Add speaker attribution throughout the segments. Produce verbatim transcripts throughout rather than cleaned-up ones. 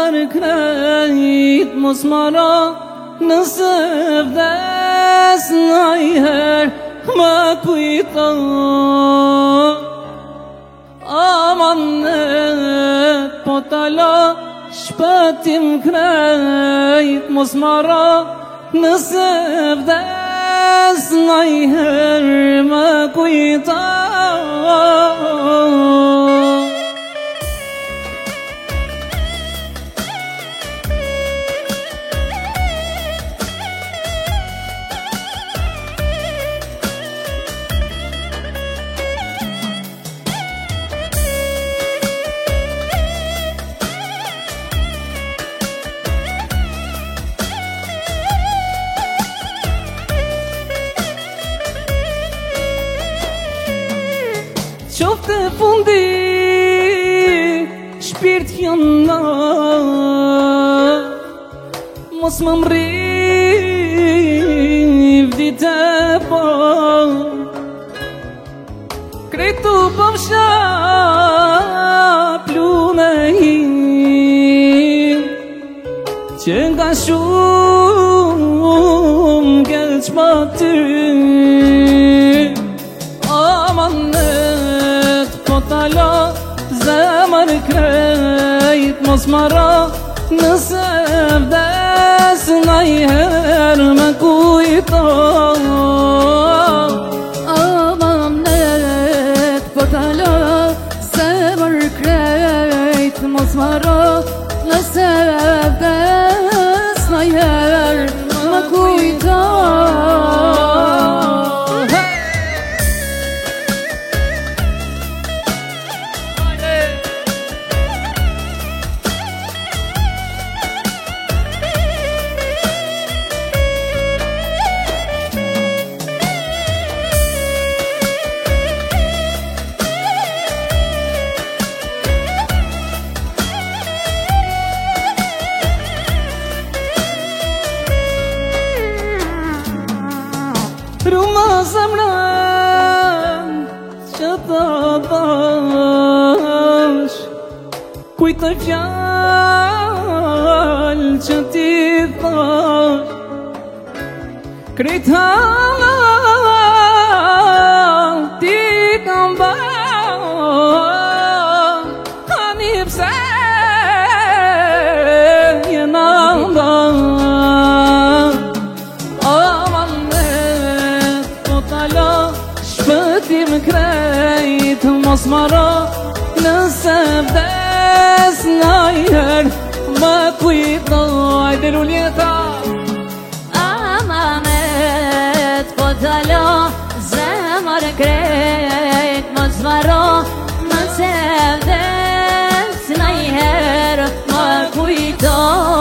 Speaker 1: zemër krejt mos mara, nëse vdes najher më kujto. Amanet po tala, shpëtim krejt mos mara, nëse vdes najher më kujto. Qofte fundi, shpirt jona, mos më mriv dite po. Kretu po fsha plune him, që nga shumë keq ma ty. Amanet po tala, zemër krejt mos mara, nëse vdes najher më kujto.
Speaker 2: Amanet po tala, zemër krejt mos mara, nëse vdes najher më kujto.
Speaker 1: Ruma zemrën që të dash, kujtoj fjallë që ti thash. Krejt halal ti kam bërë, ani pse jena bërë. Shpëtim krejt mos mara, nëse vdes najher më kujto. Ajde Luljeta.
Speaker 2: Amanet po tala, zemër krejt mos mara, nëse vdes najher më kujto.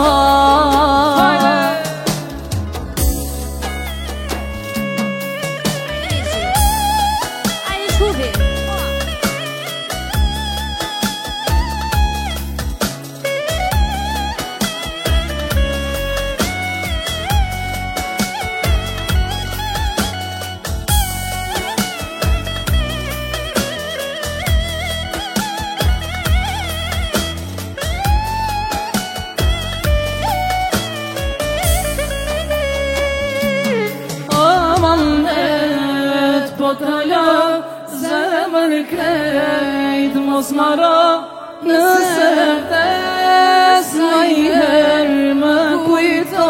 Speaker 1: Amanet po tala, zemër krejt mos mara, nëse vdes najher më kujto.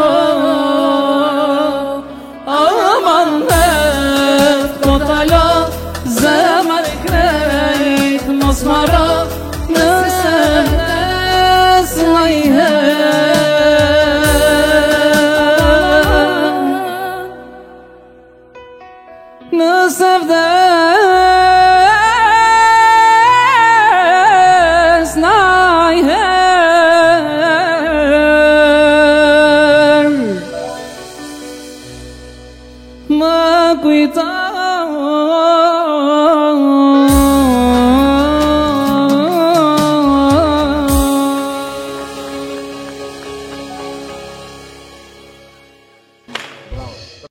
Speaker 1: Amanet po tala, zemër krejt mos mara, nëse vdes najher nëse vdes najher më kujto.